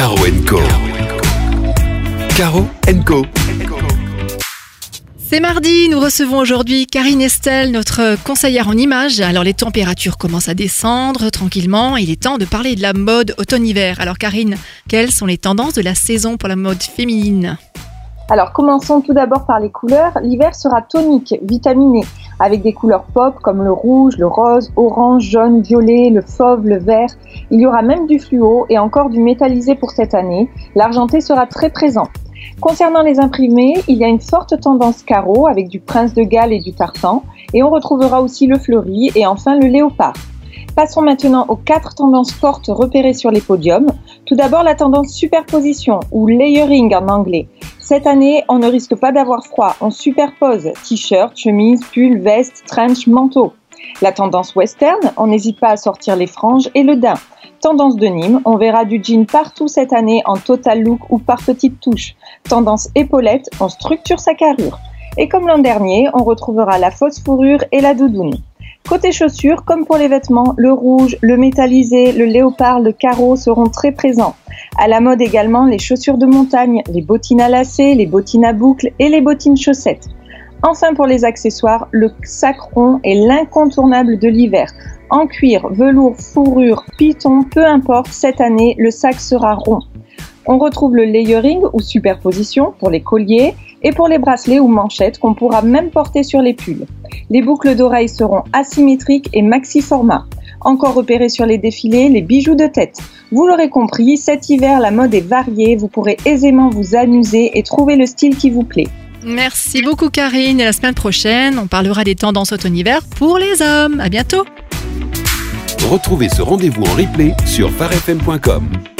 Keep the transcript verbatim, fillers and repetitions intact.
Caro and Co. Caro and Co. C'est mardi, nous recevons aujourd'hui Karine Estelle, notre conseillère en images. Alors les températures commencent à descendre tranquillement, il est temps de parler de la mode automne-hiver. Alors Karine, quelles sont les tendances de la saison pour la mode féminine ? Alors commençons tout d'abord par les couleurs. L'hiver sera tonique, vitaminé, avec des couleurs pop comme le rouge, le rose, orange, jaune, violet, le fauve, le vert. Il y aura même du fluo et encore du métallisé pour cette année. L'argenté sera très présent. Concernant les imprimés, il y a une forte tendance carreau avec du prince de Galles et du tartan, et on retrouvera aussi le fleuri et enfin le léopard. Passons maintenant aux quatre tendances fortes repérées sur les podiums. Tout d'abord la tendance superposition ou layering en anglais. Cette année, on ne risque pas d'avoir froid, on superpose t-shirt, chemise, pull, veste, trench, manteau. La tendance western, on n'hésite pas à sortir les franges et le daim. Tendance denim, on verra du jean partout cette année en total look ou par petites touches. Tendance épaulette, on structure sa carrure. Et comme l'an dernier, on retrouvera la fausse fourrure et la doudoune. Côté chaussures, comme pour les vêtements, le rouge, le métallisé, le léopard, le carreau seront très présents. À la mode également les chaussures de montagne, les bottines à lacets, les bottines à boucles et les bottines chaussettes. Enfin pour les accessoires, le sac rond est l'incontournable de l'hiver. En cuir, velours, fourrure, python, peu importe, cette année, le sac sera rond. On retrouve le layering ou superposition pour les colliers et pour les bracelets ou manchettes qu'on pourra même porter sur les pulls. Les boucles d'oreilles seront asymétriques et maxi format. Encore repérés sur les défilés, les bijoux de tête. Vous l'aurez compris, cet hiver, la mode est variée, vous pourrez aisément vous amuser et trouver le style qui vous plaît. Merci beaucoup Karine, et la semaine prochaine, on parlera des tendances automne-hiver pour les hommes. À bientôt. Retrouvez ce rendez-vous en replay sur phare f m point com.